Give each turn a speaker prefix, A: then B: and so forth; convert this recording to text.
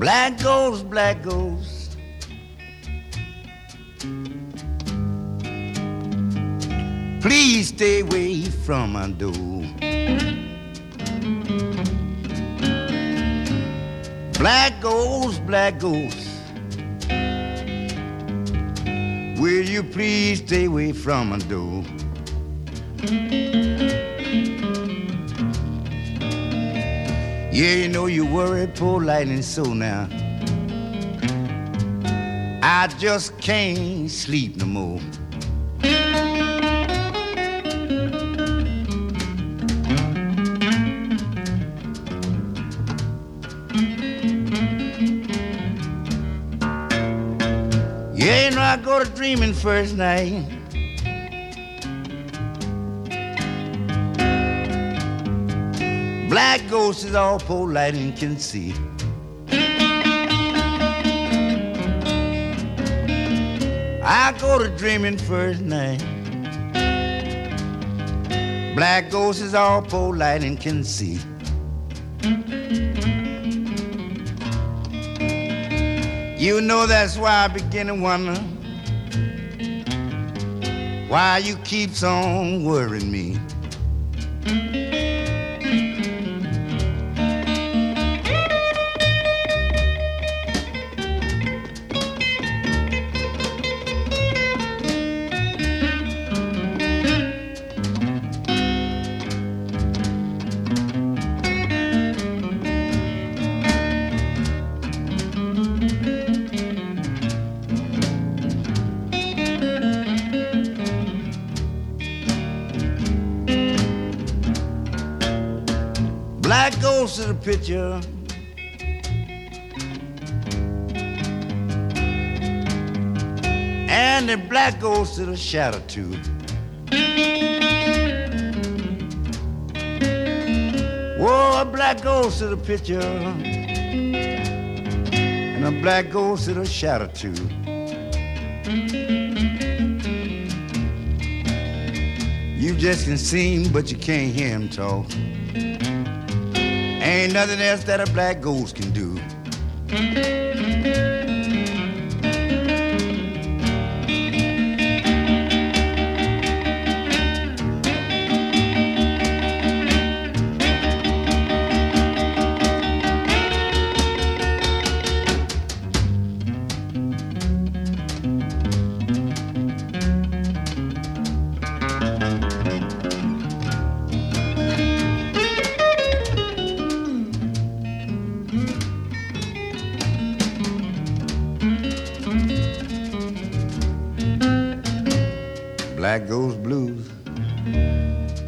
A: Black ghost. Please stay away from my door. Black ghost. Will you please stay away from my door? Yeah, you know you worry poor lightning so now. I just can't sleep no more. Yeah, you know I go to dreaming first night. Black ghost is all poor lightning can see. I go to dreaming first night. Black ghost is all poor lightning can see. You know that's why I begin to wonder why you keeps on worrying me. Black ghost is a picture. And the black ghost is a shadow too. Whoa, a black ghost is a picture. And a black ghost is a shadow too. You just can see him, but you can't hear him talk. Ain't nothing else that a black ghost can do. Black Ghost Blues.